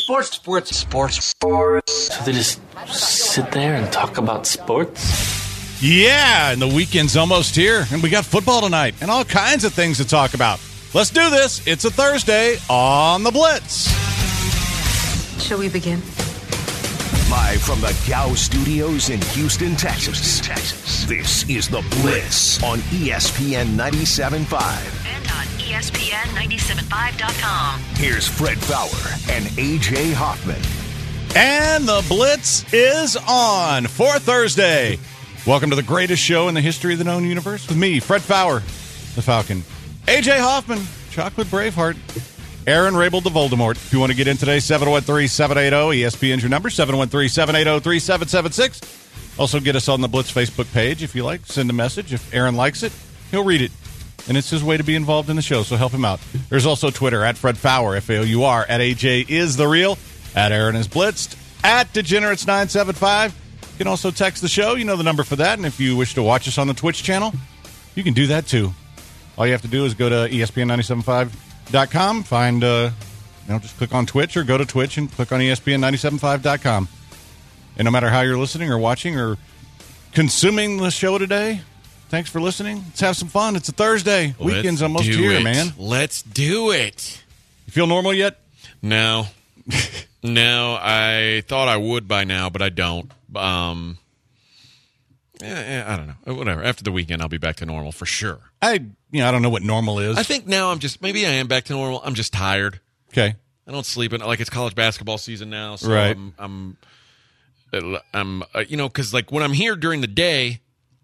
Sports. So they just sit there and talk about sports? Yeah, and the weekend's almost here, and we got football tonight and all kinds of things to talk about. Let's do this. It's a Thursday on the Blitz. Shall we begin? Live from the Gow Studios in Houston, Texas. This is The Blitz on ESPN 97.5. And on ESPN975.com. Here's Fred Faour and A.J. Hoffman. And the Blitz is on for Thursday. Welcome to the greatest show in the history of the known universe with me, Fred Faour, the Falcon. A.J. Hoffman, Chocolate Braveheart. Aaron Rabel the Voldemort. If you want to get in today, 713-780. ESPN's your number, 713-780-3776. Also get us on the Blitz Facebook page if you like. Send a message. If Aaron likes it, he'll read it. And it's his way to be involved in the show, so help him out. There's also Twitter, at Fred Faour, F-A-O-U-R, at AJ is the real, at Aaron is blitzed, at Degenerates975. You can also text the show. You know the number for that. And if you wish to watch us on the Twitch channel, you can do that too. All you have to do is go to ESPN975.com, find, just click on Twitch or go to Twitch and click on ESPN975.com. And no matter how you're listening or watching or consuming the show today, thanks for listening. Let's have some fun. It's a Thursday. Weekend's almost here, man. Let's do it. You feel normal yet? No. No, I thought I would by now, but I don't. I don't know. Whatever. After the weekend, I'll be back to normal for sure. I don't know what normal is. I think now maybe I am back to normal. I'm just tired. Okay. I don't sleep. Like it's college basketball season now, so right. I'm because like when I'm here during the day,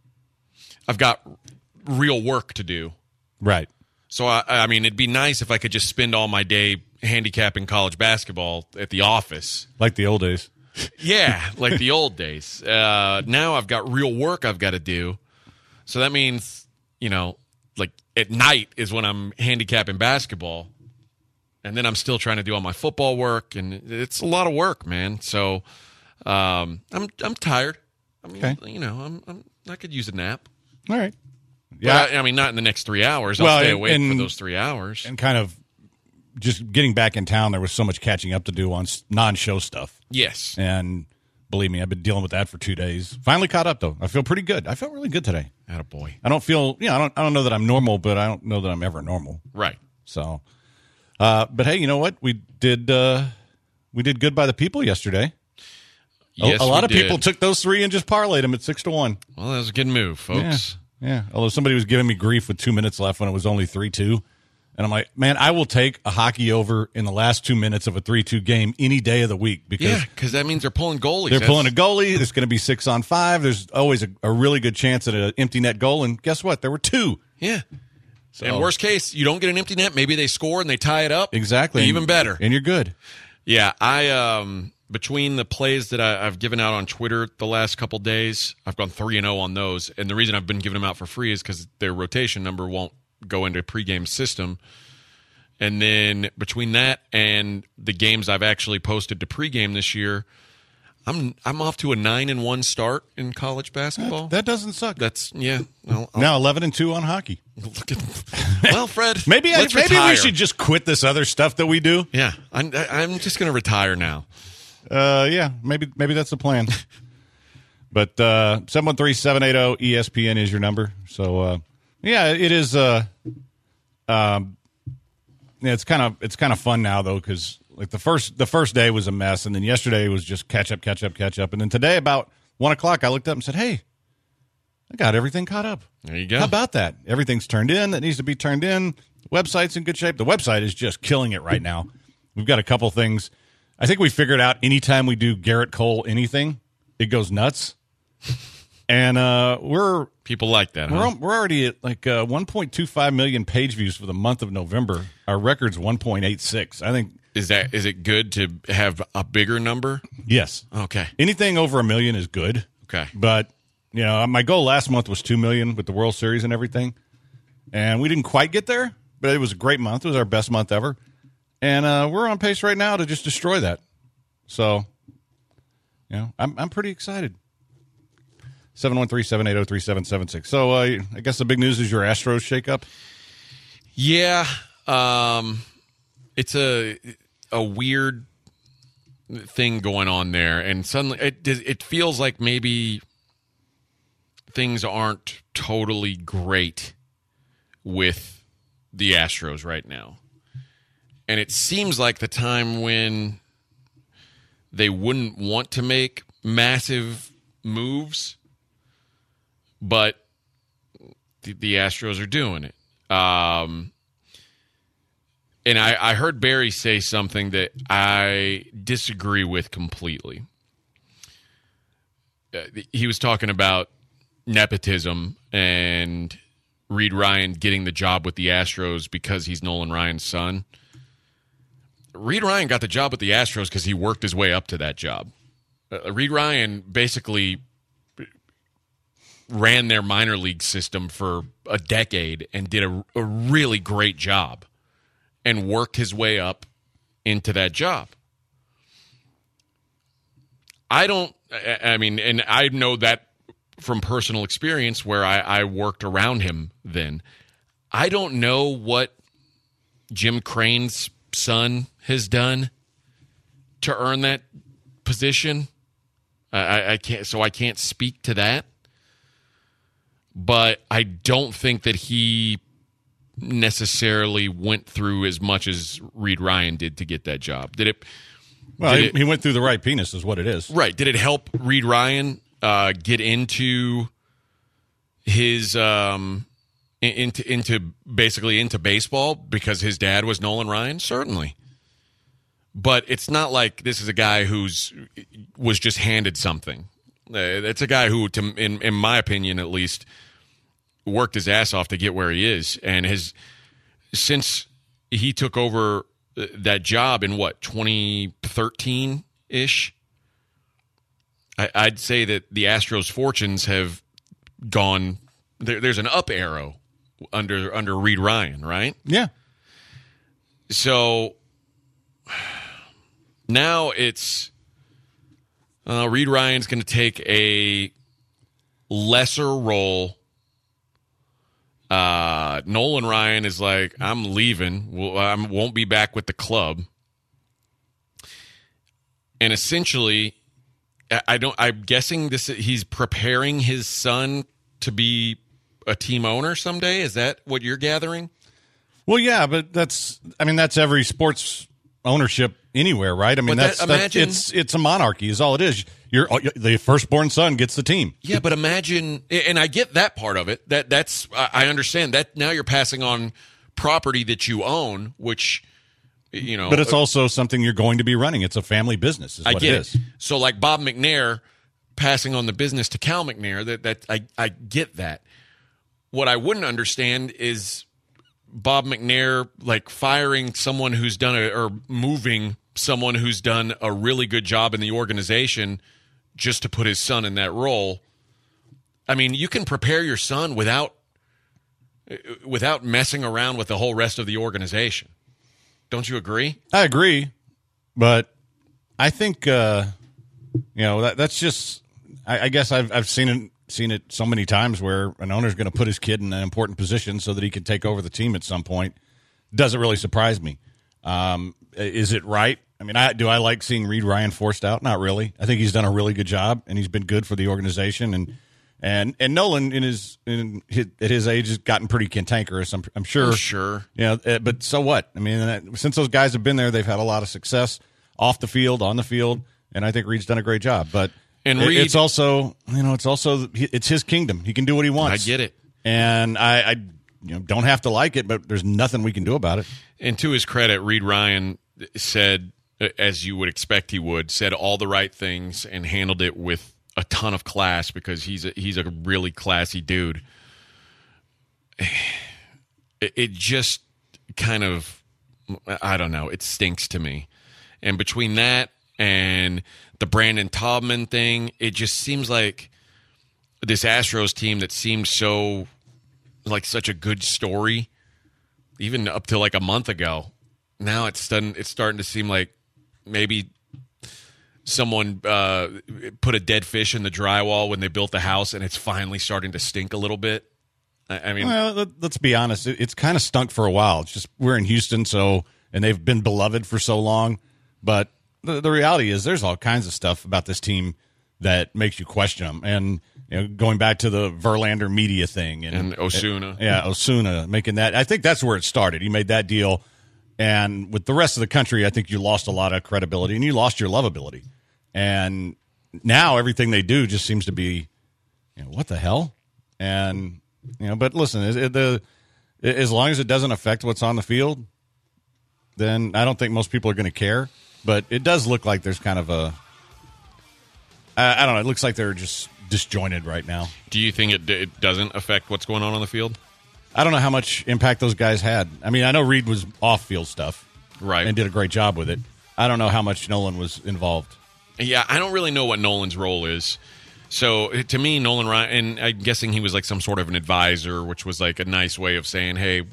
I've got real work to do. Right. So I mean, it'd be nice if I could just spend all my day handicapping college basketball at the office, like the old days. Yeah, like the old days. Now I've got real work I've got to do. So that means, like at night is when I'm handicapping basketball. And then I'm still trying to do all my football work. And it's a lot of work, man. So I'm tired. I mean, okay. I could use a nap. All right. Yeah. But I mean, not in the next 3 hours. I'll stay awake for those 3 hours. And kind of just getting back in town, there was so much catching up to do on non-show stuff. Yes. And believe me, I've been dealing with that for 2 days. Finally caught up, though. I feel pretty good. I felt really good today. Attaboy. I don't feel, I don't know that I'm normal, but I don't know that I'm ever normal. Right. So, but hey, you know what? We did good by the people yesterday. Yes, a lot of did. people took those three and just parlayed them at 6-1. Well, that was a good move, folks. Yeah. Although somebody was giving me grief with 2 minutes left when it was only 3-2. And I'm like, man, I will take a hockey over in the last 2 minutes of a 3-2 game any day of the week. Because that means they're pulling goalies. They're pulling a goalie. There's going to be 6-on-5. There's always a really good chance at an empty net goal. And guess what? There were two. Yeah. So, and worst case, you don't get an empty net. Maybe they score and they tie it up. Exactly. Even better. And you're good. Yeah. I between the plays that I've given out on Twitter the last couple days, I've gone 3-0 on those. And the reason I've been giving them out for free is because their rotation number won't go into a pregame system. And then between that and the games I've actually posted to pregame this year, I'm off to a 9-1 start in college basketball. That doesn't suck. That's now 11-2 on hockey. Well, Fred, maybe we should just quit this other stuff that we do. Yeah, I'm just going to retire now. Maybe that's the plan. But 713-780 ESPN is your number. So it is. It's kind of fun now though, because like the first day was a mess, and then yesterday was just catch up, and then today about 1 o'clock I looked up and said, "Hey, I got everything caught up." There you go. How about that? Everything's turned in that needs to be turned in. The website's in good shape. The website is just killing it right now. We've got a couple things. I think we figured out anytime we do Garrett Cole anything, it goes nuts. And people like that. We're already at like 1.25 million page views for the month of November. Our record's 1.86. I think. Is it good to have a bigger number? Yes. Okay. Anything over 1 million is good. Okay. But my goal last month was 2 million with the World Series and everything, and we didn't quite get there. But it was a great month. It was our best month ever, and we're on pace right now to just destroy that. So, I'm pretty excited. 713-780-3776. So I guess the big news is your Astros shakeup. Yeah, it's a weird thing going on there, and suddenly it feels like maybe things aren't totally great with the Astros right now. And it seems like the time when they wouldn't want to make massive moves, but the Astros are doing it. And I heard Barry say something that I disagree with completely. He was talking about nepotism and Reed Ryan getting the job with the Astros because he's Nolan Ryan's son. Reed Ryan got the job with the Astros because he worked his way up to that job. Reed Ryan basically ran their minor league system for a decade and did a really great job and worked his way up into that job. And I know that from personal experience where I worked around him then. I don't know what Jim Crane's son has done to earn that position. I can't speak to that. But I don't think that he necessarily went through as much as Reed Ryan did to get that job. He went through the right penis is what it is. Right. Did it help Reed Ryan get into his into baseball because his dad was Nolan Ryan? Certainly. But it's not like this is a guy was just handed something. It's a guy who, in my opinion at least, worked his ass off to get where he is, and since he took over that job in 2013-ish, I'd say that the Astros' fortunes have gone. There's an up arrow under Reed Ryan, right? Yeah. So now it's Reed Ryan's going to take a lesser role. Nolan Ryan is like, I'm leaving. I won't be back with the club. And essentially, I'm guessing he's preparing his son to be a team owner someday. Is that what you're gathering? Well, yeah, but that's every sports ownership anywhere, right? I mean, it's a monarchy is all it is. The firstborn son gets the team. Yeah, but imagine, and I get that part of it. I understand that now you're passing on property that you own, which, But it's also something you're going to be running. It's a family business is what it is. So like Bob McNair passing on the business to Cal McNair, I get that. What I wouldn't understand is Bob McNair like firing someone who's or moving someone who's done a really good job in the organization just to put his son in that role. I mean, you can prepare your son without messing around with the whole rest of the organization. Don't you agree? I agree, but I think that's just. I guess I've seen it so many times where an owner's going to put his kid in an important position so that he can take over the team at some point. Doesn't really surprise me. Is it right? I mean, do I like seeing Reed Ryan forced out? Not really. I think he's done a really good job, and he's been good for the organization. And Nolan, at his age, has gotten pretty cantankerous. I'm sure. For sure. Yeah, but so what? I mean, since those guys have been there, they've had a lot of success off the field, on the field, and I think Reed's done a great job. But Reed, it's also it's his kingdom. He can do what he wants. I get it, and I don't have to like it, but there's nothing we can do about it. And to his credit, Reed Ryan said, as you would expect he would, said all the right things and handled it with a ton of class because he's a really classy dude. It just kind of, I don't know, it stinks to me. And between that and the Brandon Taubman thing, it just seems like this Astros team that seemed so like such a good story, even up to like a month ago, now it's starting to seem like maybe someone put a dead fish in the drywall when they built the house, and it's finally starting to stink a little bit. I mean, well, let's be honest. It's kind of stunk for a while. It's just we're in Houston, and they've been beloved for so long. But the reality is there's all kinds of stuff about this team that makes you question them. And going back to the Verlander media thing. And Osuna. Osuna making that. I think that's where it started. He made that deal. And with the rest of the country, I think you lost a lot of credibility and you lost your lovability. And now everything they do just seems to be, what the hell? And, but listen, as long as it doesn't affect what's on the field, then I don't think most people are going to care. But it does look like there's kind of I don't know, it looks like they're just disjointed right now. Do you think it doesn't affect what's going on the field? I don't know how much impact those guys had. I mean, I know Reed was off-field stuff. Right. And did a great job with it. I don't know how much Nolan was involved. Yeah, I don't really know what Nolan's role is. So, to me, Nolan Ryan, and I'm guessing he was like some sort of an advisor, which was like a nice way of saying, hey,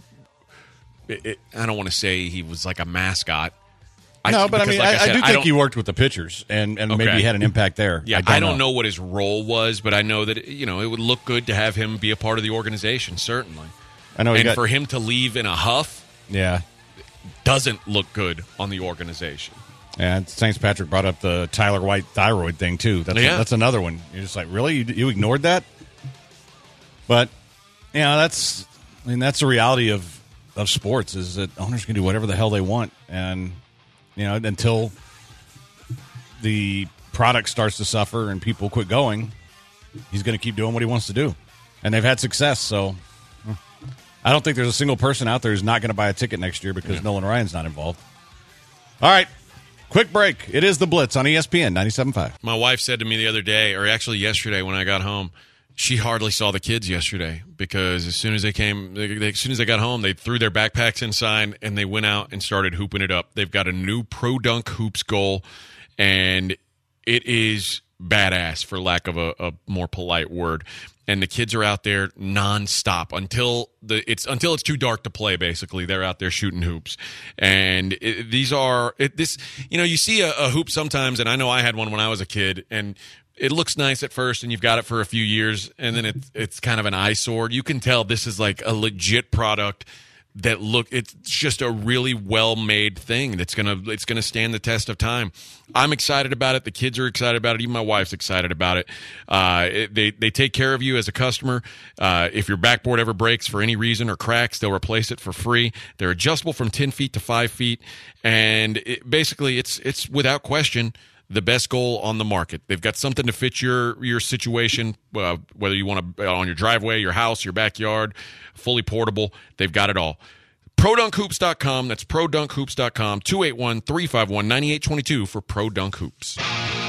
I don't want to say he was like a mascot. I do think he worked with the pitchers and maybe had an impact there. Yeah, I don't know what his role was, but I know that it would look good to have him be a part of the organization, certainly. I know, for him to leave in a huff, doesn't look good on the organization. And St. Patrick brought up the Tyler White thyroid thing too. That's another one. You're just like, really, you ignored that? But that's the reality of sports is that owners can do whatever the hell they want, and until the product starts to suffer and people quit going, he's going to keep doing what he wants to do. And they've had success, so I don't think there's a single person out there who's not going to buy a ticket next year because Nolan Ryan's not involved. All right, quick break. It is The Blitz on ESPN 97.5. My wife said to me the other day, or actually yesterday when I got home, she hardly saw the kids yesterday because as soon as they got home, they threw their backpacks inside and they went out and started hooping it up. They've got a new Pro Dunk Hoops goal, and it is badass, for lack of a more polite word. And the kids are out there nonstop until it's too dark to play. Basically, they're out there shooting hoops, and you see a hoop sometimes, and I know I had one when I was a kid, and it looks nice at first, and you've got it for a few years, and then it's kind of an eyesore. You can tell this is like a legit product it's just a really well-made thing that's gonna stand the test of time. I'm excited about it. The kids are excited about it. Even my wife's excited about it. They take care of you as a customer. If your backboard ever breaks for any reason or cracks, they'll replace it for free. They're adjustable from 10 feet to 5 feet, and it's without question the best goal on the market. They've got something to fit your situation, whether you want to on your driveway, your house, your backyard, fully portable. They've got it all. ProDunkHoops.com. That's ProDunkHoops.com. 281-351-9822 for Pro Dunk Hoops.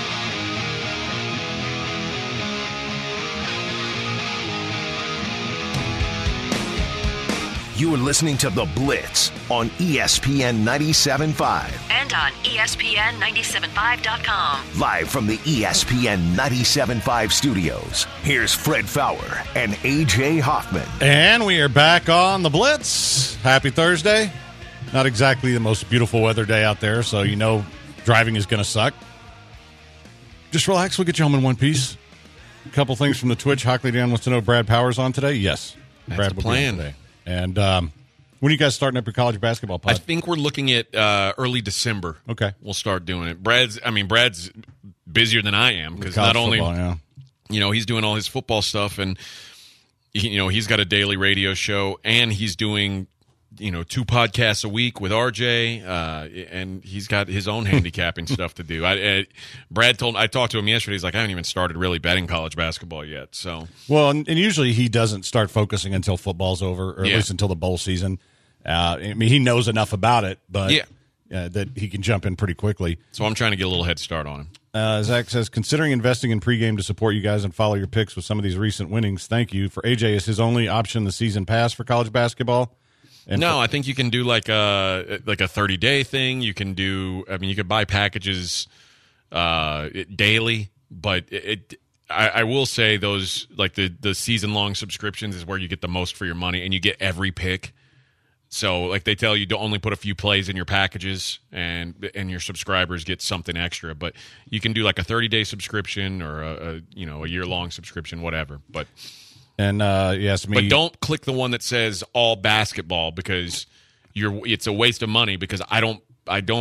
You are listening to The Blitz on ESPN 97.5. And on ESPN975.com. Live from the ESPN 97.5 studios, here's Fred Fowler and A.J. Hoffman. And we are back on The Blitz. Happy Thursday. Not exactly the most beautiful weather day out there, so driving is going to suck. Just relax. We'll get you home in one piece. A couple things from the Twitch. Hockley Dan wants to know if Brad Powers on today. Yes. That's Brad the plan today. And when are you guys starting up your college basketball pod? I think we're looking at early December. Okay. We'll start doing it. Brad's busier than I am because not only football, he's doing all his football stuff, and he's got a daily radio show, and he's doing 2 podcasts a week with RJ, and he's got his own handicapping stuff to do. I talked to him yesterday. He's like, I haven't even started really betting college basketball yet. So, well, and usually he doesn't start focusing until football's over, or at least until the bowl season. I mean, he knows enough about it, but that he can jump in pretty quickly. So I'm trying to get a little head start on him. Zach says, considering investing in pregame to support you guys and follow your picks with some of these recent winnings, thank you. For AJ, is his only option the season pass for college basketball? I think you can do like a 30-day thing. You can you could buy packages daily, but I will say those, like the season-long subscriptions is where you get the most for your money, and you get every pick. So like they tell you to only put a few plays in your packages, and your subscribers get something extra. But you can do like a 30-day subscription or a year-long subscription, whatever. But but don't click the one that says all basketball because it's a waste of money because I don't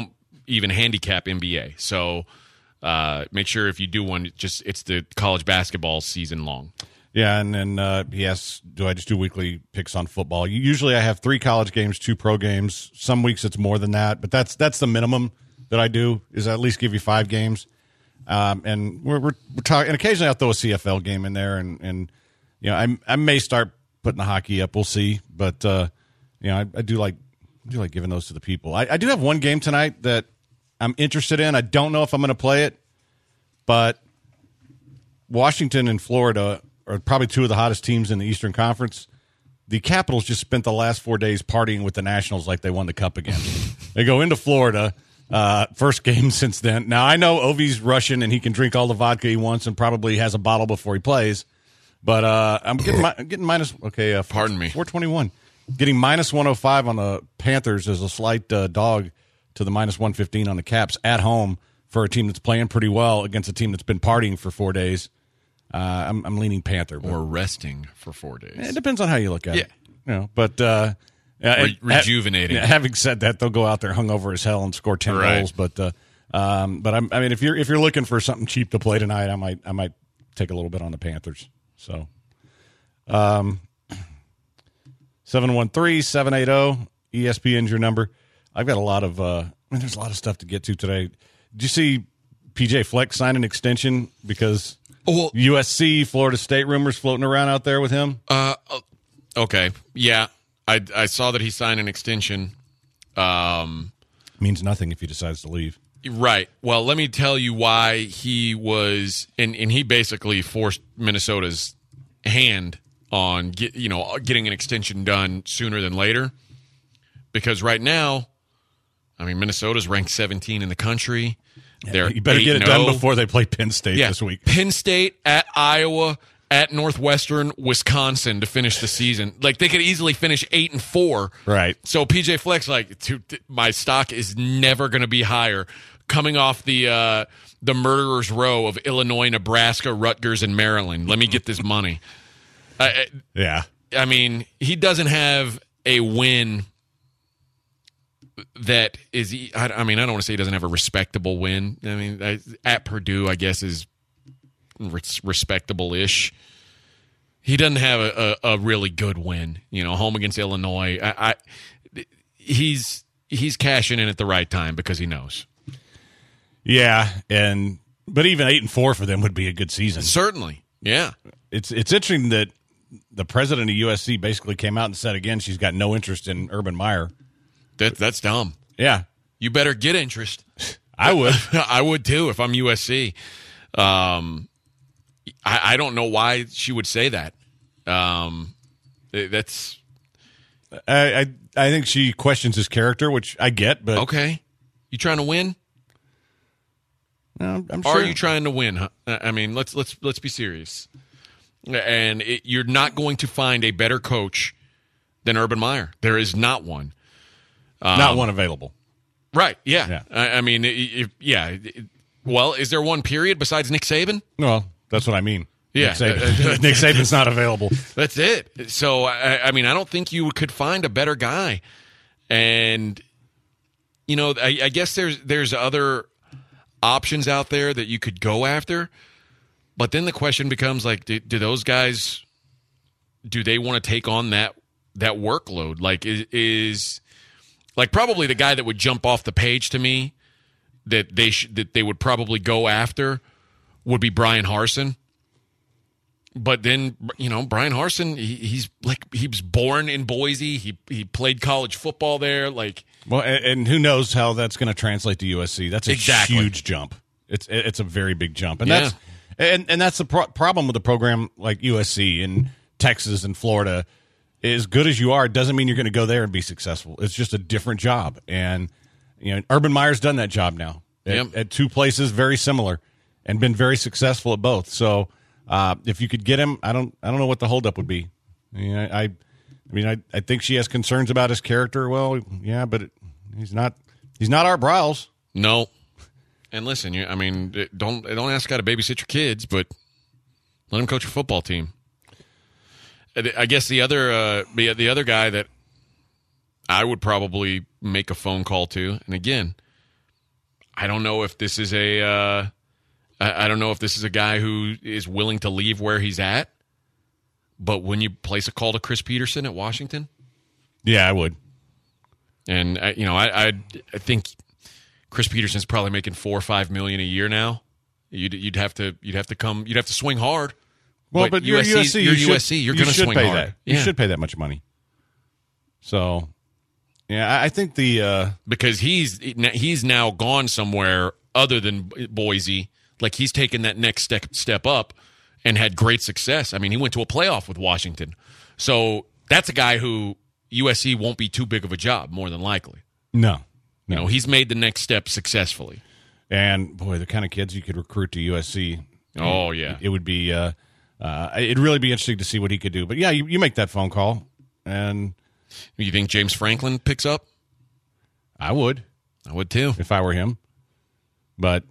even handicap NBA. So make sure if you do one, it's the college basketball season long. Yeah, and then he asks, do I just do weekly picks on football? Usually I have 3 college games, 2 pro games. Some weeks it's more than that, but that's the minimum that I do, is at least give you 5 games. And we're talking, and occasionally I'll throw a CFL game in there, and you know, I may start putting the hockey up. We'll see, but you know, I do like giving those to the people. I do have one game tonight that I'm interested in. I don't know if I'm going to play it, but Washington and Florida are probably 2 of the hottest teams in the Eastern Conference. The Capitals just spent the last 4 days partying with the Nationals like they won the Cup again. They go into Florida, first game since then. Now, I know Ovi's Russian and he can drink all the vodka he wants and probably has a bottle before he plays, but I'm getting minus. Okay, pardon me, 421. Getting minus 105 on the Panthers as a slight dog to the minus 115 on the Caps at home for a team that's playing pretty well against a team that's been partying for 4 days. I'm leaning Panther. Or resting for 4 days. It depends on how you look at it. You know, but rejuvenating. Having said that, they'll go out there hungover as hell and score 10 goals. But I mean, if you're looking for something cheap to play tonight, I might take a little bit on the Panthers. So, 713-780 ESPN's your number. I've got a lot of there's a lot of stuff to get to today. Did you see PJ Fleck sign an extension because USC, Florida State rumors floating around out there with him? Okay. Yeah. I saw that he signed an extension. Means nothing if he decides to leave. Right. Well, let me tell you why he was, and he basically forced Minnesota's hand on getting an extension done sooner than later. Because right now, I mean, Minnesota's ranked 17 in the country. They're you better get it done before they play Penn State this week. Penn State, at Iowa, at Northwestern, Wisconsin to finish the season. Like, they could easily finish 8-4. Right. So PJ Fleck's like, my stock is never going to be higher. Coming off the murderer's row of Illinois, Nebraska, Rutgers, and Maryland. Let me get this money. Yeah. I mean, he doesn't have a win that is, I mean, I don't want to say he doesn't have a respectable win. I mean, at Purdue, I guess, is respectable-ish. He doesn't have a really good win, home against Illinois. He's cashing in at the right time because he knows. Yeah, but even 8-4 for them would be a good season. Certainly, yeah. It's interesting that the president of USC basically came out and said again she's got no interest in Urban Meyer. That's dumb. Yeah. You better get interest. I would. I would too if I'm USC. I don't know why she would say that. That's. I think she questions his character, which I get, but okay. You trying to win? No, I'm sure. Are you trying to win? Huh? I mean, let's be serious. And you're not going to find a better coach than Urban Meyer. There is not one. Not one available. Right, yeah. I mean, well, is there one period besides Nick Saban? Well, that's what I mean. Yeah. Nick Saban's not available. That's it. So, I mean, I don't think you could find a better guy. And, I guess there's other options out there that you could go after. But then the question becomes, like, do those guys, do they want to take on that workload? Like, is like probably the guy that would jump off the page to me that they would probably go after would be Brian Harsin. But then, Brian Harsin, he was born in Boise. He played college football there. Like, well, and who knows how that's going to translate to USC? That's a huge jump. It's a very big jump, and that's the problem with a program like USC and Texas and Florida. As good as you are, it doesn't mean you're going to go there and be successful. It's just a different job. And, Urban Meyer's done that job now at 2 places very similar and been very successful at both. So if you could get him, I don't know what the holdup would be. I think she has concerns about his character. Well, yeah, but he's not Art Briles. No. And listen, don't ask how to babysit your kids, but let him coach a football team. I guess the other guy that I would probably make a phone call to, and again, I don't know if this is a I don't know if this is a guy who is willing to leave where he's at. But when you place a call to Chris Peterson at Washington, yeah, I would. And I think Chris Peterson's probably making $4 or $5 million a year now. You'd have to swing hard. Well, but you're USC. You're USC. You're going to swing pay hard. That. You should pay that much money. So, yeah, I think because he's now gone somewhere other than Boise. Like he's taken that next step up and had great success. I mean, he went to a playoff with Washington. So that's a guy who USC won't be too big of a job, more than likely. No. He's made the next step successfully. And, boy, the kind of kids you could recruit to USC. Oh, yeah. It would be it'd really be interesting to see what he could do. But, yeah, you make that phone call. And you think James Franklin picks up? I would. I would, too. If I were him. But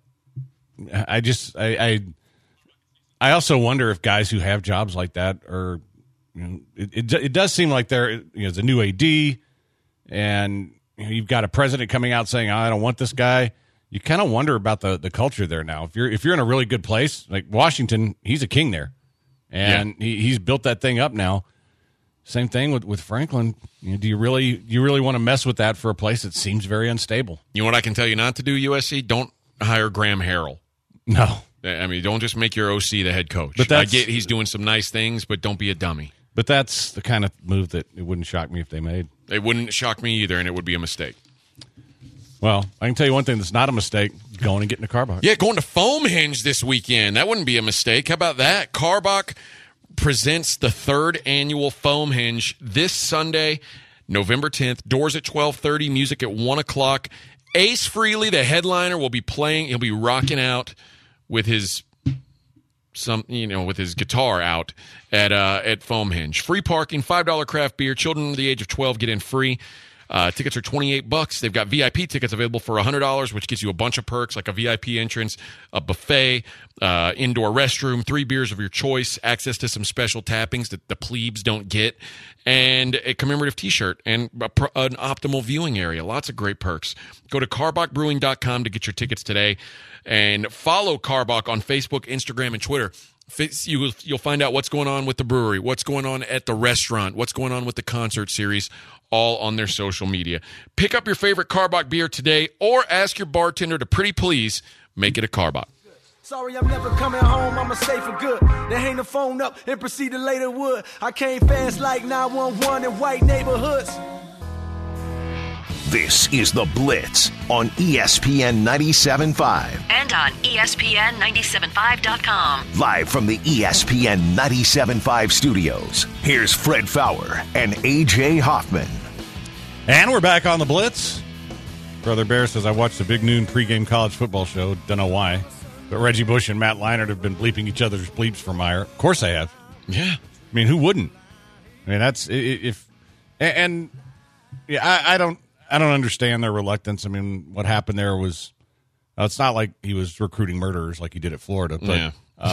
I also wonder if guys who have jobs like that are, it does seem like there's a new AD, and you've got a president coming out saying, I don't want this guy. You kind of wonder about the culture there now. If you're in a really good place, like Washington, he's a king there, and he's built that thing up now. Same thing with Franklin. Do you really want to mess with that for a place that seems very unstable? You know what I can tell you not to do, USC? Don't hire Graham Harrell. No. I mean, don't just make your OC the head coach. But I get he's doing some nice things, but don't be a dummy. But that's the kind of move that it wouldn't shock me if they made. It wouldn't shock me either, and it would be a mistake. Well, I can tell you one thing that's not a mistake, going and getting a Carbach. Yeah, going to Foamhinge this weekend. That wouldn't be a mistake. How about that? Carbach presents the 3rd annual Foamhinge this Sunday, November 10th. Doors at 12:30, music at 1 o'clock. Ace Frehley, the headliner, will be playing. He'll be rocking out with his with his guitar out at Foamhinge. Free parking, $5 craft beer. Children under the age of 12 get in free. Tickets are $28. They've got VIP tickets available for $100, which gives you a bunch of perks like a VIP entrance, a buffet, indoor restroom, 3 beers of your choice, access to some special tappings that the plebes don't get, and a commemorative T-shirt and an optimal viewing area. Lots of great perks. Go to carbachbrewing.com to get your tickets today, and follow Carbach on Facebook, Instagram, and Twitter. You'll find out what's going on with the brewery, what's going on at the restaurant, what's going on with the concert series, all on their social media. Pick up your favorite Carbach beer today, or ask your bartender to pretty please make it a Carbach. Sorry, I'm never coming home, I'ma stay for good. Then hang the phone up and proceed to later wood. I came fast like 911 in white neighborhoods. This is The Blitz on ESPN 97.5. And on ESPN975.com. Live from the ESPN 97.5 studios, here's Fred Faour and A.J. Hoffman. And we're back on The Blitz. Brother Bear says, I watched the Big Noon pregame college football show. Don't know why. But Reggie Bush and Matt Leinart have been bleeping each other's bleeps for Meyer. Of course I have. Yeah. I mean, who wouldn't? I mean, that's if and yeah, I don't understand their reluctance. I mean, what happened there was it's not like he was recruiting murderers like he did at Florida. But,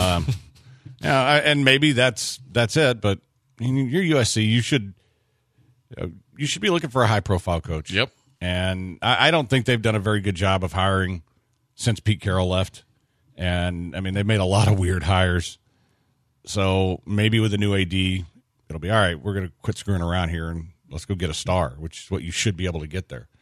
yeah. And maybe that's it. But I mean, you're USC. You should be looking for a high profile coach. Yep. And I don't think they've done a very good job of hiring since Pete Carroll left. And I mean, they've made a lot of weird hires. So maybe with a new AD, it'll be all right. We're going to quit screwing around here and let's go get a star, which is what you should be able to get there.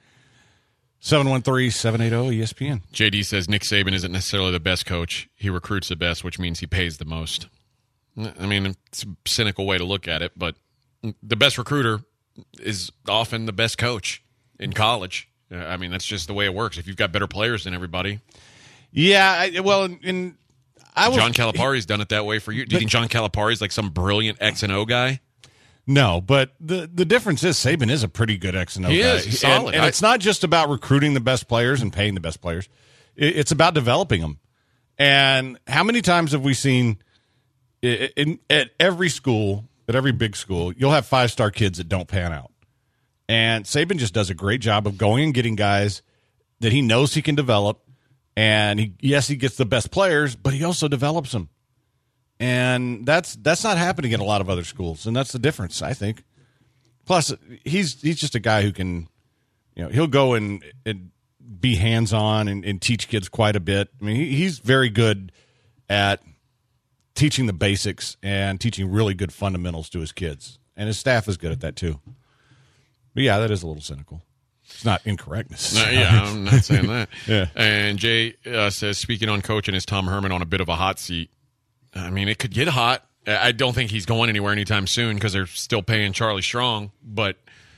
713-780-ESPN. JD says Nick Saban isn't necessarily the best coach. He recruits the best, which means he pays the most. I mean, it's a cynical way to look at it, but the best recruiter is often the best coach in college. I mean, that's just the way it works. If you've got better players than everybody. Yeah, John Calipari's done it that way for you. Do you think John Calipari's like some brilliant X and O guy? No, but the difference is Saban is a pretty good X and O guy. He is. He's solid. And it's not just about recruiting the best players and paying the best players. It's about developing them. And how many times have we seen at every school, at every big school, you'll have 5-star kids that don't pan out. And Saban just does a great job of going and getting guys that he knows he can develop. And he gets the best players, but he also develops them. And that's not happening at a lot of other schools, and that's the difference, I think. Plus, he's just a guy who can, he'll go and be hands-on and teach kids quite a bit. I mean, he's very good at teaching the basics and teaching really good fundamentals to his kids. And his staff is good at that too. But yeah, that is a little cynical. It's not incorrect necessarily. Yeah, I'm not saying that. Yeah. And Jay says, speaking on coaching, is Tom Herman on a bit of a hot seat? I mean, it could get hot. I don't think he's going anywhere anytime soon because they're still paying Charlie Strong. But,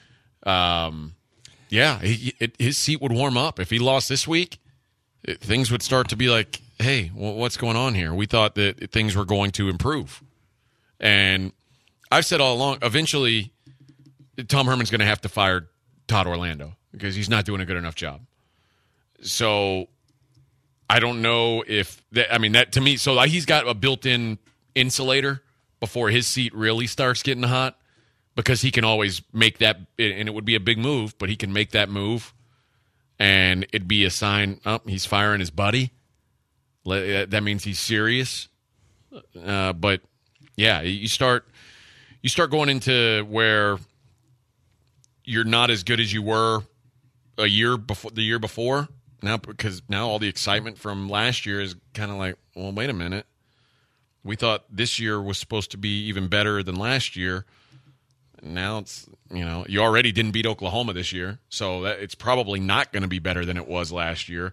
yeah, his seat would warm up. If he lost this week, things would start to be like, hey, what's going on here? We thought that things were going to improve. And I've said all along, eventually Tom Herman's going to have to fire Todd Orlando because he's not doing a good enough job. So I don't know if that, I mean, that to me, so he's got a built-in insulator before his seat really starts getting hot because he can always make that, and it would be a big move, but he can make that move and it'd be a sign, he's firing his buddy. That means he's serious. But yeah, you start going into where you're not as good as you were the year before now, because now all the excitement from last year is kind of like, well, wait a minute. We thought this year was supposed to be even better than last year. Now it's, you already didn't beat Oklahoma this year, so it's probably not going to be better than it was last year.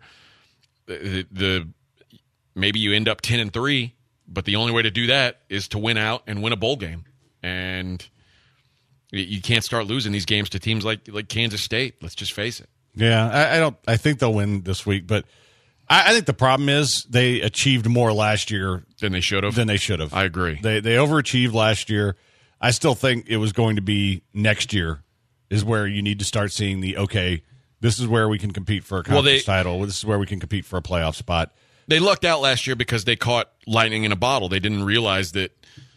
Maybe you end up 10-3, but the only way to do that is to win out and win a bowl game. And you can't start losing these games to teams like Kansas State. Let's just face it. Yeah, I think they'll win this week, but I think the problem is they achieved more last year than they should have. I agree. They overachieved last year. I still think it was going to be next year is where you need to start seeing this is where we can compete for a conference title. This is where we can compete for a playoff spot. They lucked out last year because they caught lightning in a bottle. They didn't realize that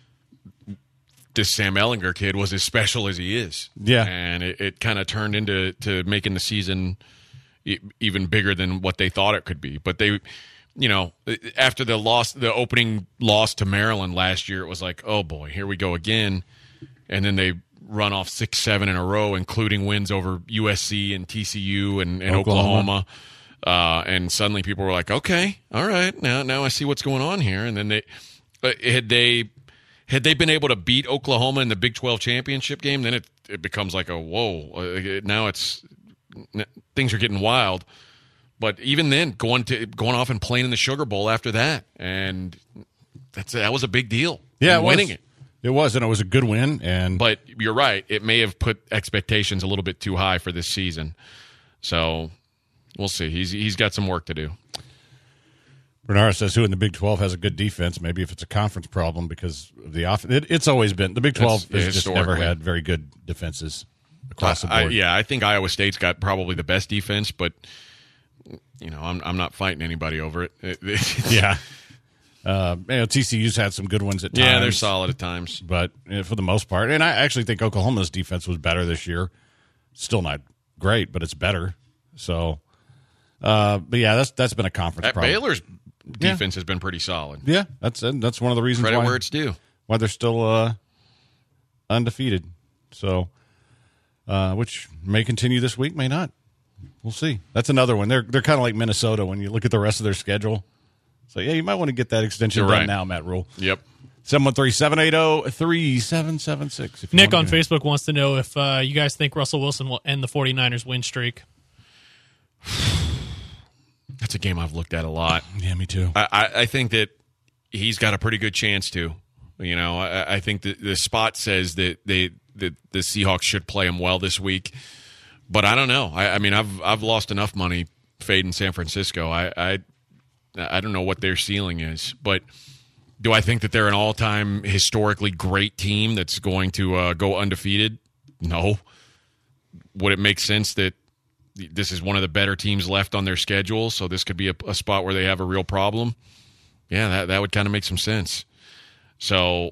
this Sam Ehlinger kid was as special as he is. Yeah. And it kind of turned into making the season even bigger than what they thought it could be. But they, after the opening loss to Maryland last year, it was like, oh boy, here we go again. And then they run off 6-7 in a row, including wins over USC and TCU and Oklahoma. And suddenly people were like, okay, all right, now I see what's going on here. And then had they been able to beat Oklahoma in the Big 12 championship game, then it becomes like a whoa. Now things are getting wild. But even then, going off and playing in the Sugar Bowl after that, and that was a big deal. Yeah, winning it. It was, and it was a good win. But you're right; it may have put expectations a little bit too high for this season. So we'll see. He's got some work to do. Bernard says, who in the Big 12 has a good defense? Maybe if it's a conference problem because of the offense. It's always been. The Big 12 has just never had very good defenses across the board. I think Iowa State's got probably the best defense, but I'm not fighting anybody over it. Yeah. TCU's had some good ones at times. Yeah, they're solid at times. But for the most part, and I actually think Oklahoma's defense was better this year. Still not great, but it's better. So, but yeah, that's been a conference problem. Baylor's defense has been pretty solid. Yeah, that's one of the reasons Credit where it's due. Why they're still undefeated. So, which may continue this week, may not. We'll see. That's another one. They're kind of like Minnesota when you look at the rest of their schedule. So, yeah, you might want to get that extension done now, Matt Rule. Yep. 713-780-3776. Nick on Facebook wants to know if you guys think Russell Wilson will end the 49ers win streak. That's a game I've looked at a lot. Yeah, me too. I think that he's got a pretty good chance to. I think that the spot says that the Seahawks should play him well this week. But I don't know. I mean, I've lost enough money fading San Francisco. I don't know what their ceiling is. But do I think that they're an all-time historically great team that's going to go undefeated? No. Would it make sense that this is one of the better teams left on their schedule, so this could be a spot where they have a real problem? Yeah, that would kind of make some sense. So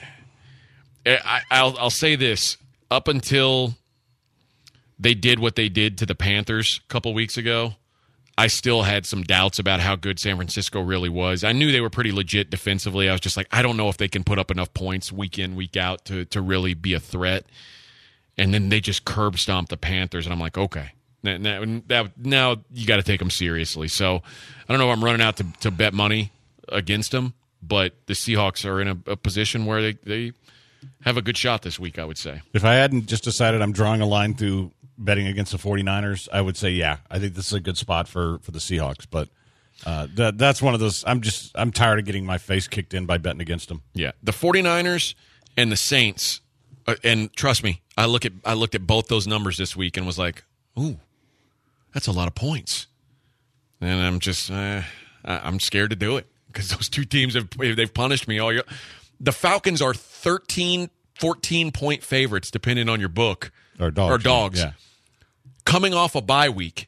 I'll say this. Up until they did what they did to the Panthers a couple weeks ago, I still had some doubts about how good San Francisco really was. I knew they were pretty legit defensively. I was just like, I don't know if they can put up enough points week in, week out to really be a threat. And then they just curb stomped the Panthers, and I'm like, okay, Now you got to take them seriously. So I don't know if I'm running out to bet money against them, but the Seahawks are in a position where they have a good shot this week, I would say. If I hadn't just decided I'm drawing a line through betting against the 49ers, I would say, yeah, I think this is a good spot for the Seahawks. But that's one of those, I'm tired of getting my face kicked in by betting against them. Yeah. The 49ers and the Saints, and trust me, I looked at both those numbers this week and was like, ooh, that's a lot of points. And I'm just, I'm scared to do it because those two teams they've punished me all year. The Falcons are 13, 14-point favorites, depending on your book. Or dogs. Yeah. Coming off a bye week.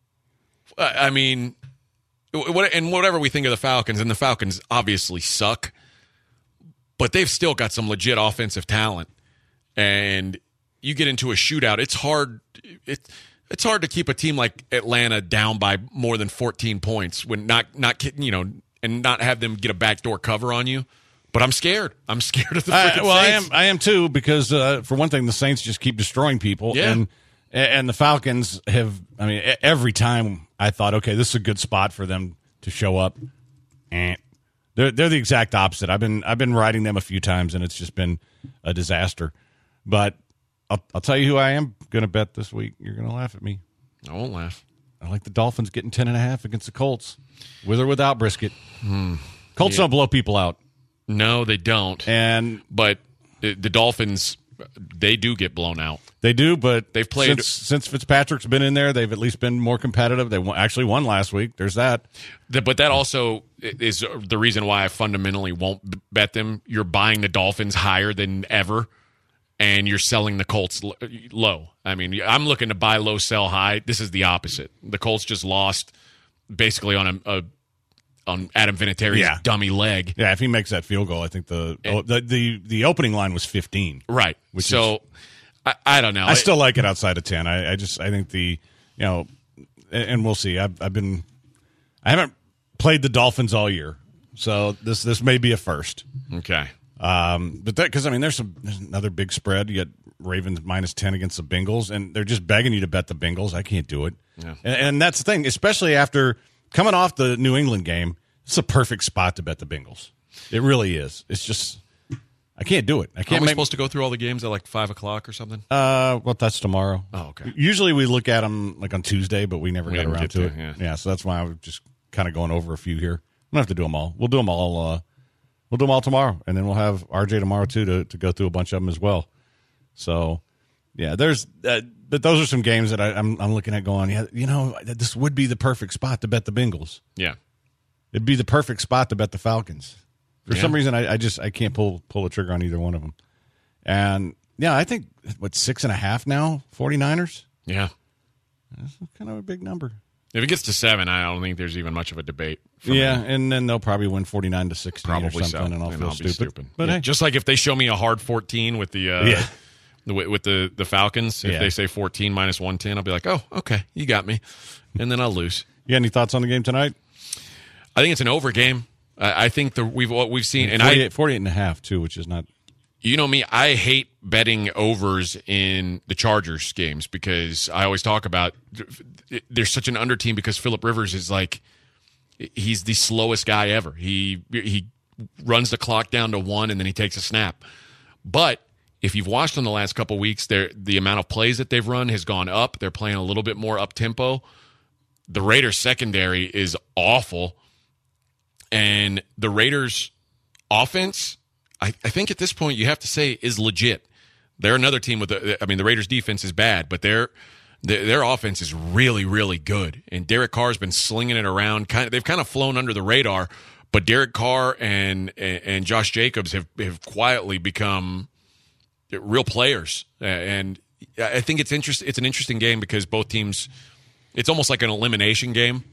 I mean, whatever we think of the Falcons, and the Falcons obviously suck, but they've still got some legit offensive talent. And you get into a shootout, it's hard. It's hard to keep a team like Atlanta down by more than 14 points when not and not have them get a backdoor cover on you. But I'm scared. I'm scared of the freaking Saints. I am too, because for one thing, the Saints just keep destroying people. Yeah. And the Falcons have, I mean, every time I thought, okay, this is a good spot for them to show up. They're the exact opposite. I've been riding them a few times, and it's just been a disaster. But I'll tell you who I am going to bet this week. You're going to laugh at me. I won't laugh. I like the Dolphins getting 10.5 against the Colts, with or without Brisket. Colts don't blow people out. No, they don't. But the Dolphins, they do get blown out. They do, but they've played since Fitzpatrick's been in there. They've at least been more competitive. They actually won last week. There's that. But that also is the reason why I fundamentally won't bet them. You're buying the Dolphins higher than ever, and you're selling the Colts low. I mean, I'm looking to buy low, sell high. This is the opposite. The Colts just lost basically on Adam Vinatieri's dummy leg. Yeah, if he makes that field goal, I think the opening line was 15. Right. I don't know. I still like it outside of 10. I think and we'll see. I haven't played the Dolphins all year, so this may be a first. Okay. But because there's another big spread. You got Ravens -10 against the Bengals, and they're just begging you to bet the Bengals. I can't do it. Yeah. And that's the thing, especially after coming off the New England game. It's a perfect spot to bet the Bengals. It really is. It's just I can't do it. I can't. Are we supposed to go through all the games at like 5:00 or something? Well, that's tomorrow. Oh, okay. Usually we look at them like on Tuesday, but we never got around to it. Yeah, so that's why I was just kind of going over a few here. We don't have to do them all. We'll do them all. We'll do them all tomorrow, and then we'll have RJ tomorrow too to go through a bunch of them as well. So, yeah, there's. But those are some games that I'm looking at going. Yeah, this would be the perfect spot to bet the Bengals. Yeah, it'd be the perfect spot to bet the Falcons. For some reason, I can't pull the trigger on either one of them. And, yeah, I think, 6.5 now, 49ers? Yeah. That's kind of a big number. If it gets to 7, I don't think there's even much of a debate. And then they'll probably win 49-16 probably or something, so. And I'll feel stupid. But hey. Just like if they show me a hard 14 with the with the Falcons, if they say 14 minus 110, I'll be like, oh, okay, you got me. And then I'll lose. You got any thoughts on the game tonight? I think it's an over game. I think we've seen, and 48.5 too, which is not. You know me, I hate betting overs in the Chargers games because I always talk about there's such an under team because Phillip Rivers is he's the slowest guy ever. He runs the clock down to 1 and then he takes a snap. But if you've watched them the last couple of weeks, the amount of plays that they've run has gone up. They're playing a little bit more up tempo. The Raiders secondary is awful. And the Raiders' offense, I think at this point you have to say, is legit. They're another team the Raiders' defense is bad, but their offense is really, really good. And Derek Carr's been slinging it around. They've kind of flown under the radar, but Derek Carr and Josh Jacobs have quietly become real players. And I think it's an interesting game because both teams, it's almost like an elimination game.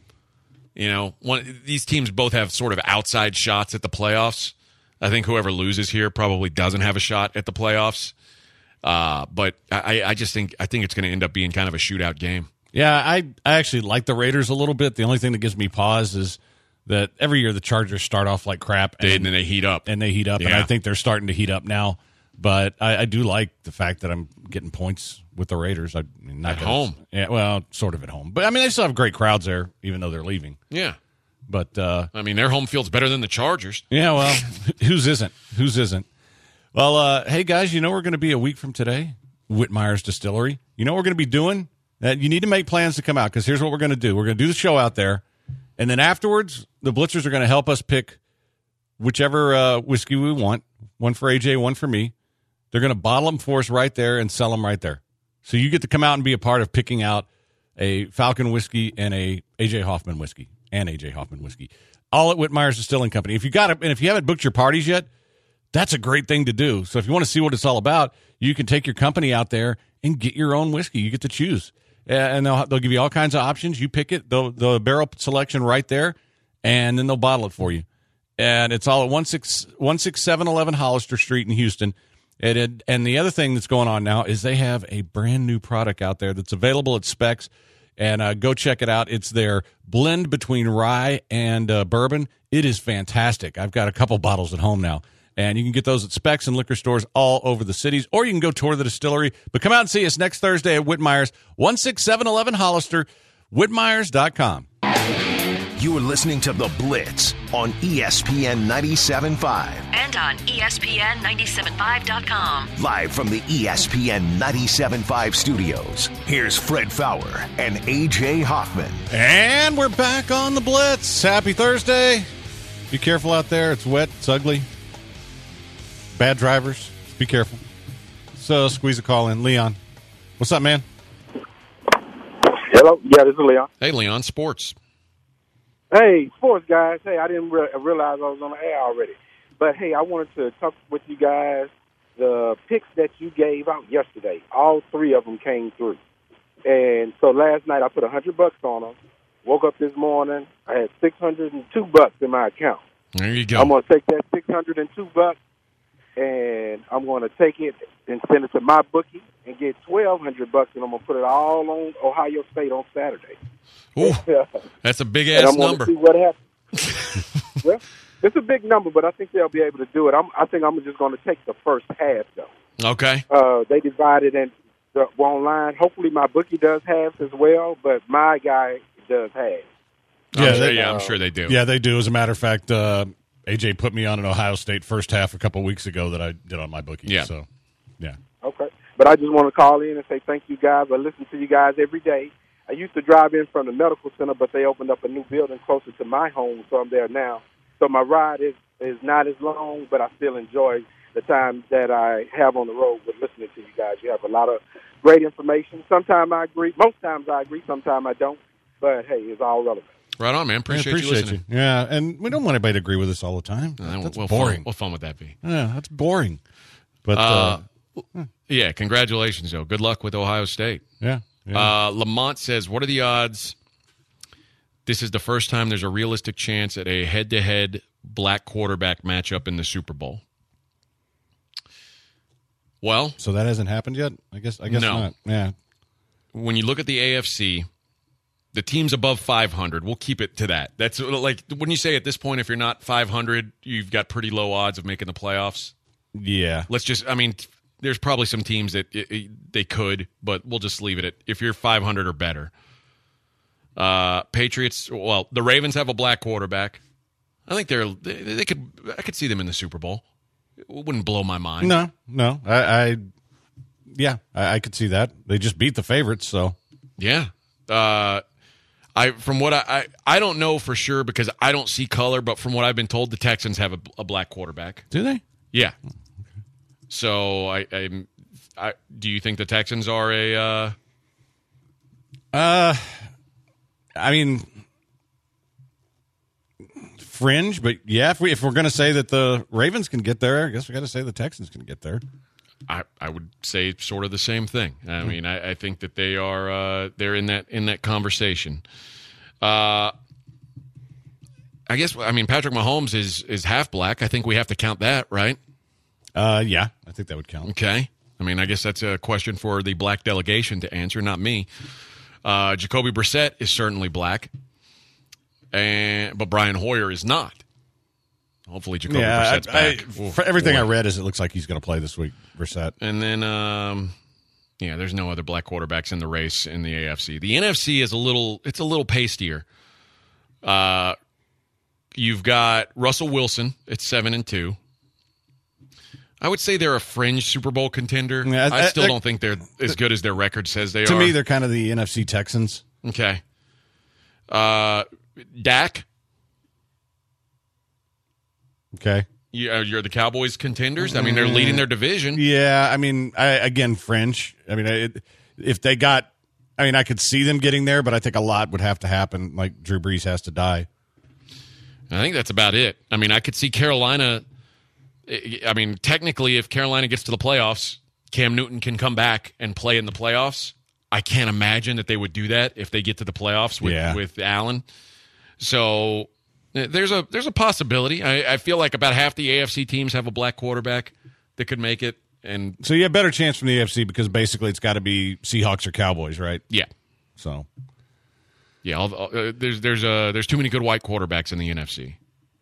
These teams both have sort of outside shots at the playoffs. I think whoever loses here probably doesn't have a shot at the playoffs. But I think it's going to end up being kind of a shootout game. Yeah, I actually like the Raiders a little bit. The only thing that gives me pause is that every year the Chargers start off like crap. And then they heat up. And they heat up. Yeah. And I think they're starting to heat up now. But I do like the fact that I'm getting points with the Raiders. I mean, not At home. Yeah, well, sort of at home. But, I mean, they still have great crowds there, even though they're leaving. Yeah. But, I mean, their home field's better than the Chargers. yeah, well, whose isn't? Whose isn't? Well, hey, guys, you know we're going to be a week from today? Whitmire's Distillery. You know what we're going to be doing? You need to make plans to come out, because here's what we're going to do. We're going to do the show out there, and then afterwards, the Blitzers are going to help us pick whichever whiskey we want, one for AJ, one for me. They're going to bottle them for us right there and sell them right there. So you get to come out and be a part of picking out a Falcon whiskey and a AJ Hoffman whiskey, all at Whitmire's Distilling Company. If you haven't booked your parties yet, that's a great thing to do. So if you want to see what it's all about, you can take your company out there and get your own whiskey. You get to choose, and they'll give you all kinds of options. You pick it, the barrel selection right there, and then they'll bottle it for you. And it's all at 16711 Hollister Street in Houston. And the other thing that's going on now is they have a brand new product out there that's available at Specs, and go check it out. It's their blend between rye and bourbon. It is fantastic. I've got a couple bottles at home now, and you can get those at Specs and liquor stores all over the cities, or you can go tour the distillery. But come out and see us next Thursday at Whitmire's, 16711 Hollister, whitmires.com. You are listening to The Blitz on ESPN 97.5. And on ESPN975.com. Live from the ESPN 97.5 studios, here's Fred Fowler and AJ Hoffman. And we're back on The Blitz. Happy Thursday. Be careful out there. It's wet. It's ugly. Bad drivers. Be careful. So squeeze a call in. Leon. What's up, man? Hello. Yeah, this is Leon. Hey, Leon, sports. Hey, sports guys. Hey, I didn't realize I was on the air already. But, hey, I wanted to talk with you guys. The picks that you gave out yesterday, all three of them came through. And so last night I put $100 on them. Woke up this morning, I had $602 in my account. There you go. I'm going to take that $602 and I'm going to take it and send it to my bookie and get $1,200, and I'm going to put it all on Ohio State on Saturday. Ooh, that's a big-ass number. See what happens. Well, it's a big number, but I think they'll be able to do it. I think I'm just going to take the first half, though. Okay. They divided in online. Hopefully my bookie does halves as well, but my guy does halves. I'm sure they do. Yeah, they do. As a matter of fact, AJ put me on an Ohio State first half a couple weeks ago that I did on my bookie. Yeah. So, yeah. Okay. But I just want to call in and say thank you guys. I listen to you guys every day. I used to drive in from the medical center, but they opened up a new building closer to my home, so I'm there now. So my ride is not as long, but I still enjoy the time that I have on the road with listening to you guys. You have a lot of great information. Sometimes I agree. Most times I agree. Sometimes I don't. But, hey, it's all relevant. Right on, man. Appreciate you listening. Yeah, and we don't want anybody to agree with us all the time. That's boring. What fun would that be? Yeah, that's boring. But yeah, congratulations, though. Good luck with Ohio State. Yeah. Lamont says, what are the odds this is the first time there's a realistic chance at a head-to-head black quarterback matchup in the Super Bowl? Well, so that hasn't happened yet? I guess no. Not. Yeah. When you look at the AFC, the teams above 500, we'll keep it to that. That's like when you say at this point, if you're not 500, you've got pretty low odds of making the playoffs. Yeah. There's probably some teams that they could, but we'll just leave it at if you're 500 or better. Patriots, well, the Ravens have a black quarterback. I think they could. I could see them in the Super Bowl. It wouldn't blow my mind. No. I could see that. They just beat the favorites, so yeah. I don't know for sure because I don't see color, but from what I've been told, the Texans have a black quarterback. Do they? Yeah. So I do you think the Texans are a? I mean, fringe, but yeah, if we're going to say that the Ravens can get there, I guess we got to say the Texans can get there. I would say sort of the same thing. I mean, I think that they are they're in that conversation. I guess Patrick Mahomes is half black. I think we have to count that, right? Yeah, I think that would count. Okay. I mean, I guess that's a question for the black delegation to answer, not me. Jacoby Brissett is certainly black, but Brian Hoyer is not. Hopefully Jacoby Brissett's back. For everything I read is it looks like he's going to play this week, Brissett. And then, there's no other black quarterbacks in the race in the AFC. The NFC is a little pastier. You've got Russell Wilson at 7-2. I would say they're a fringe Super Bowl contender. Yeah, I still don't think they're as good as their record says they are. To me, they're kind of the NFC Texans. Okay. Dak. Okay. You're the Cowboys contenders. I mean, they're leading their division. Yeah, I mean, again, fringe. I mean, if they got, I could see them getting there, but I think a lot would have to happen. Like Drew Brees has to die. I think that's about it. I mean, I could see Carolina. I mean, technically, if Carolina gets to the playoffs, Cam Newton can come back and play in the playoffs. I can't imagine that they would do that if they get to the playoffs with Allen. So there's a possibility. I feel like about half the AFC teams have a black quarterback that could make it. And so you have a better chance from the AFC because basically it's got to be Seahawks or Cowboys, right? Yeah. So. Yeah, there's too many good white quarterbacks in the NFC.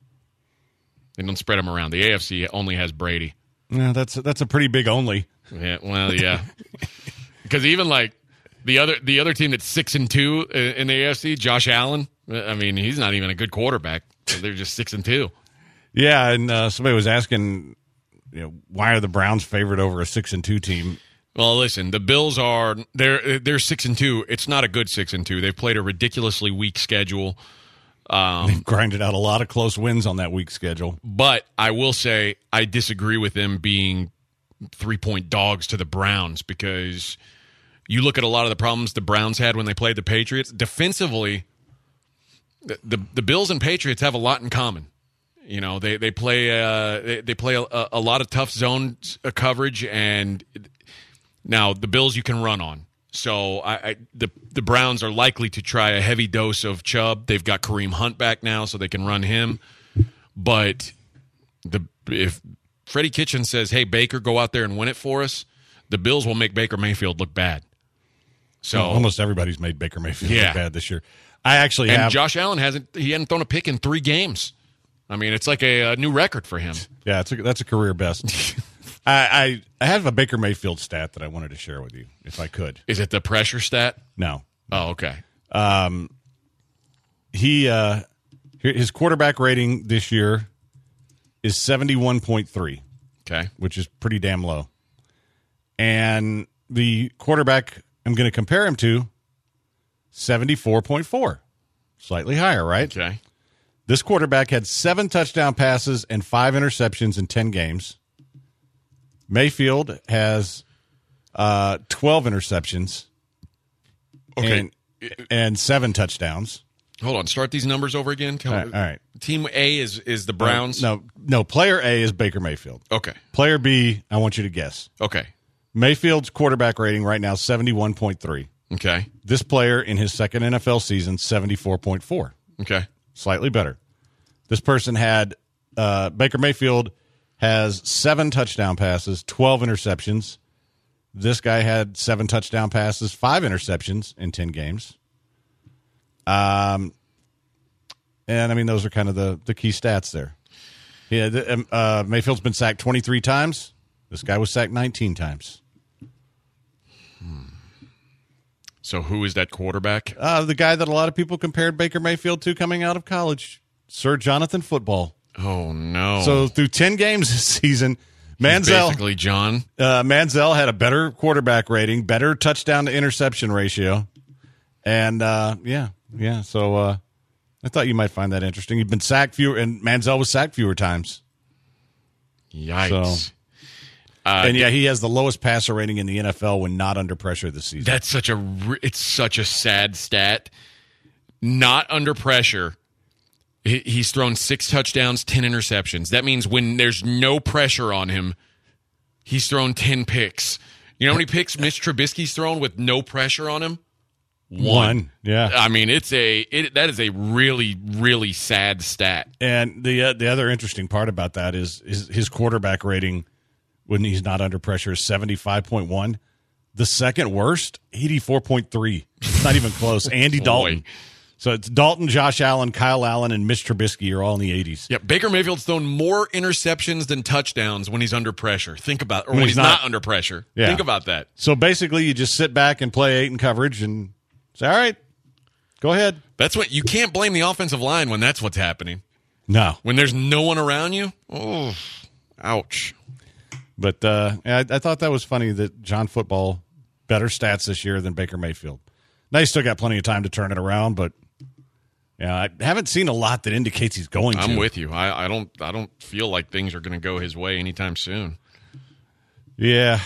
They don't spread them around. The AFC only has Brady. Yeah, that's a pretty big only. Yeah, well, yeah. Because even like the other team that's 6-2 in the AFC, Josh Allen. I mean, he's not even a good quarterback. They're just 6-2. Yeah, and somebody was asking, why are the Browns favored over a 6-2 team? Well, listen, the Bills are they're 6-2. It's not a good 6-2. They've played a ridiculously weak schedule. They've grinded out a lot of close wins on that weak schedule. But I will say I disagree with them being 3-point dogs to the Browns because you look at a lot of the problems the Browns had when they played the Patriots. Defensively, the Bills and Patriots have a lot in common. They play a lot of tough zone coverage, and now the Bills you can run on. So the Browns are likely to try a heavy dose of Chubb. They've got Kareem Hunt back now, so they can run him. But if Freddie Kitchens says, "Hey Baker, go out there and win it for us," the Bills will make Baker Mayfield look bad. So almost everybody's made Baker Mayfield look bad this year. And Josh Allen hadn't thrown a pick in 3 games. I mean, it's like a new record for him. Yeah, that's a career best. I have a Baker Mayfield stat that I wanted to share with you, if I could. Is it the pressure stat? No. Oh, okay. His quarterback rating this year is 71.3. Okay. Which is pretty damn low. And the quarterback I'm going to compare him to, 74.4. Slightly higher, right? Okay. This quarterback had 7 touchdown passes and 5 interceptions in 10 games. Mayfield has 12 interceptions and 7 touchdowns. Hold on. Start these numbers over again. All right. Team A is the Browns? No. Player A is Baker Mayfield. Okay. Player B, I want you to guess. Okay. Mayfield's quarterback rating right now, 71.3. Okay. This player in his second NFL season, 74.4. Okay. Slightly better. This person had Baker Mayfield has 7 touchdown passes, 12 interceptions. This guy had 7 touchdown passes, 5 interceptions in 10 games. And I mean, those are kind of the key stats there. Yeah, Mayfield's been sacked 23 times. This guy was sacked 19 times. So who is that quarterback? The guy that a lot of people compared Baker Mayfield to coming out of college, Sir Jonathan Football. Oh, no. So through 10 games this season, basically John. Manziel had a better quarterback rating, better touchdown to interception ratio. And, so I thought you might find that interesting. He'd been sacked fewer, and Manziel was sacked fewer times. Yikes. So, he has the lowest passer rating in the NFL when not under pressure this season. That's it's such a sad stat. Not under pressure. He's thrown 6 touchdowns, 10 interceptions. That means when there's no pressure on him, he's thrown 10 picks. You know how many picks Mitch Trubisky's thrown with no pressure on him? 1. Yeah. I mean, that is a really, really sad stat. And the other interesting part about that is his quarterback rating when he's not under pressure is 75.1. The second worst, 84.3. It's not even close. Andy Dalton. So it's Dalton, Josh Allen, Kyle Allen, and Mitch Trubisky are all in the 80s. Yeah, Baker Mayfield's thrown more interceptions than touchdowns when he's under pressure. Think about, or when he's not under pressure. Yeah. Think about that. So basically, you just sit back and play 8 in coverage and say, all right, go ahead. That's what you can't blame the offensive line when that's what's happening. No. When there's no one around you, oh, ouch. But I thought that was funny that John Football better stats this year than Baker Mayfield. Now he's still got plenty of time to turn it around, but I haven't seen a lot that indicates he's going to. I'm with you. I don't feel like things are going to go his way anytime soon. Yeah.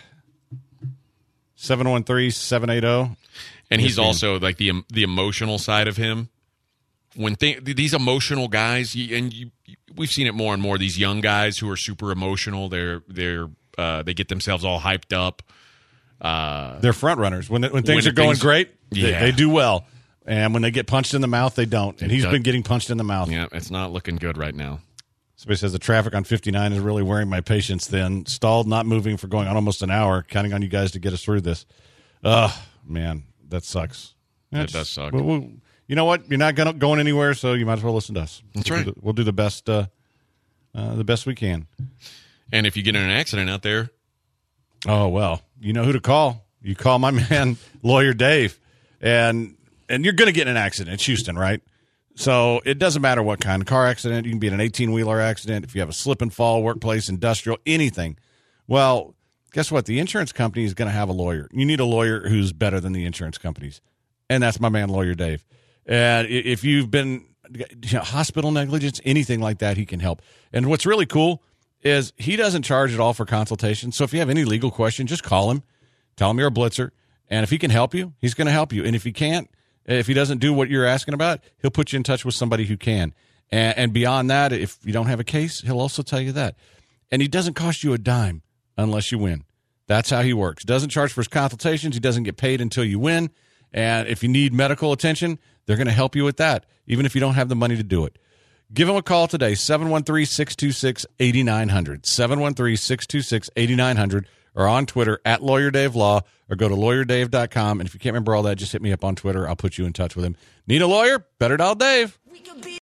713-780. And he's also like the emotional side of him. When these emotional guys, we've seen it more and more. These young guys who are super emotional, they get themselves all hyped up. They're front runners. When things are going great, they do well. And when they get punched in the mouth, they don't. And he's been getting punched in the mouth. Yeah, it's not looking good right now. Somebody says the traffic on 59 is really wearing my patience thin. Stalled, not moving for going on almost an hour. Counting on you guys to get us through this. Man, that sucks. That does suck. You know what? You're not going anywhere, so you might as well listen to us. That's right. We'll do the best we can. And if you get in an accident out there, oh well, you know who to call. You call my man, Lawyer Dave, and you're going to get in an accident. It's Houston, right? So it doesn't matter what kind of car accident. You can be in an 18-wheeler accident. If you have a slip and fall, workplace, industrial, anything. Well, guess what? The insurance company is going to have a lawyer. You need a lawyer who's better than the insurance companies, and that's my man, Lawyer Dave. And if you've been hospital negligence, anything like that, he can help. And what's really cool is he doesn't charge at all for consultation. So if you have any legal question, just call him. Tell him you're a blitzer. And if he can help you, he's going to help you. And if he can't, if he doesn't do what you're asking about, he'll put you in touch with somebody who can. And beyond that, if you don't have a case, he'll also tell you that. And he doesn't cost you a dime unless you win. That's how he works. Doesn't charge for his consultations. He doesn't get paid until you win. And if you need medical attention, they're going to help you with that, even if you don't have the money to do it. Give him a call today, 713-626-8900, 713-626-8900, or on Twitter, @LawyerDaveLaw, or go to LawyerDave.com. And if you can't remember all that, just hit me up on Twitter. I'll put you in touch with him. Need a lawyer? Better dial Dave.